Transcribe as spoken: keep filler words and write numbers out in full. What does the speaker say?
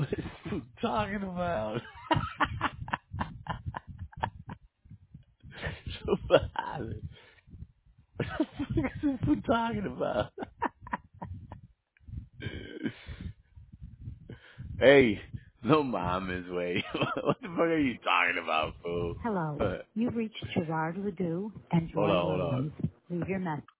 What is Food talking about? What the fuck is Food talking about? Hey, no mames, way. What the fuck are you talking about, fool? Hello. Uh, You've reached Gerard Ledoux and hold Joy on, hold on. Williams. Leave your message.